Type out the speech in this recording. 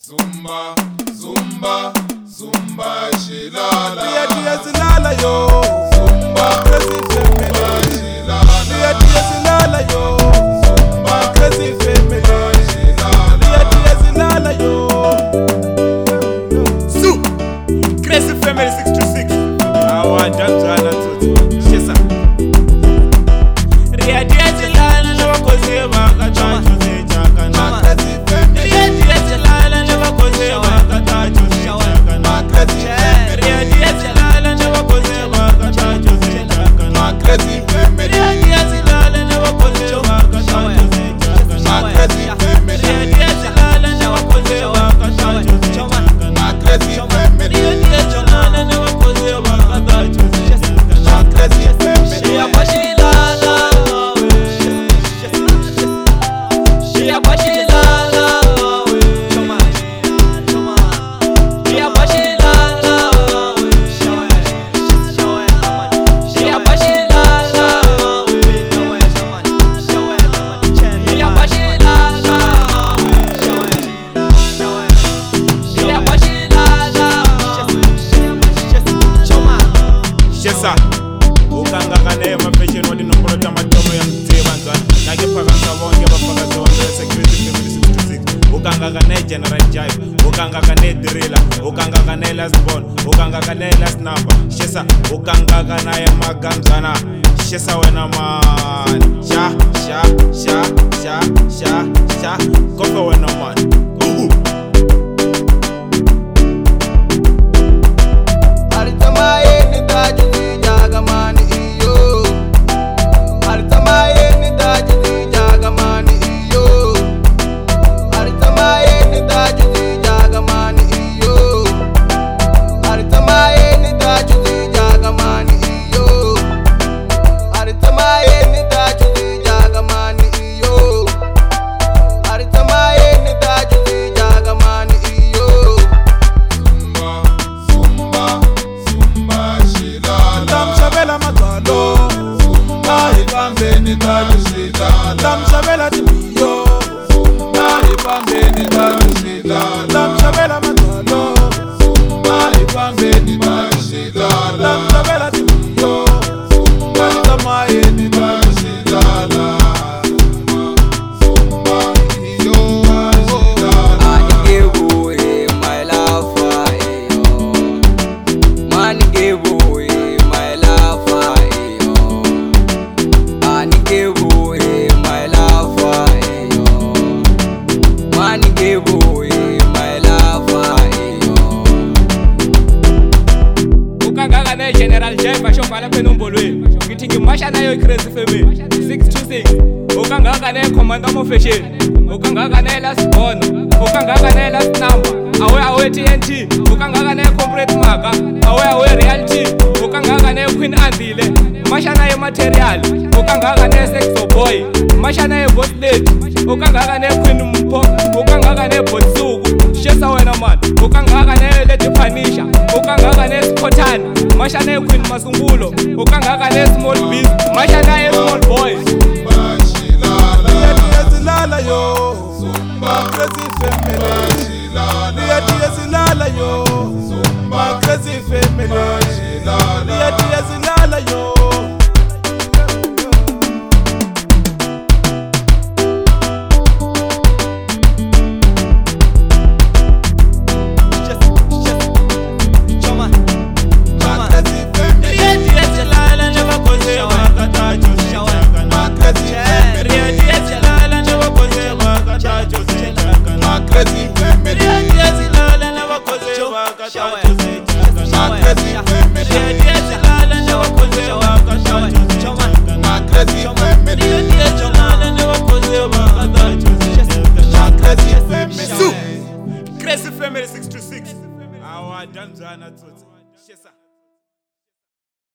Zumba, zumba, zumba, shilala. Dia zilala yo. Zumba, crazy family. shilala. Dia zilala yo. Zumba, crazy family. shilala. Dia zilala yo. Zoo, Crazy Family 626. Awa danzana tuti. Shesa. Ria dia zilala na wakoze wakata tuze chakana. Crazy family. Ria dia zilala na wakoze wakata tuze chakana. Ria dia zilala na wakoze wakata tuze chakana. Crazy family. Ria dia zilala na wakoze wakata tuze chakana. Crazy family. Ria dia zilala na wakoze wakata tuze chakana. Crazy family. Ria dia zilala na wakoze wakata tuze chakana. Crazy family. Shia bashilala, shia bashilala, shia bashilala, shia bashilala, shia bashilala, Shesa. Ukangakane mafashion wadi nombolo tamatomo ya mtebanza. Nage pakanga bonge bapakazo wandele Crazy Family 626. Ukangakane General Jive. Ukangakane Driller. Ukangakane Last Born. Ukangakane Last Number. Shesa. Ukangakane ya magamzana. Shesa wena man. Sha. Kofa wena man. Damshabela timiyo, Pambeni bashilala. damshabela matolo, Pambeni bashilala. damshabela timiyo, Pambeni bashilala. Ukangakane General Jive shobhala kwenombolweni. Ngithi ngimasha nayo Crazy Family 626. Ukangakane Commander Mofashion. Ukangakane Last Born. Ukangakane Last Number. Awe TNT. Ukangakane Corporate Maga. Awe Reality. Ukangakane Queen Andile. Masha nayo Material. Ukangakane Sexo Boy. Masha nayo Boss Lady. Ukangakane Queen Mpo. Ukangakane Botsuku. Shesa wena man. Ukangakane Lady Panisha. Ukangakane Skotani. Masha nayo Queen Masungulo. Ukangakane Small Beast. Masha nayo Small Boys. dia zilala yo. Crazy Family. Dia zilala yo. Crazy Family. Dia zilala yo. Crazy Family 626. Awa danzana tuti.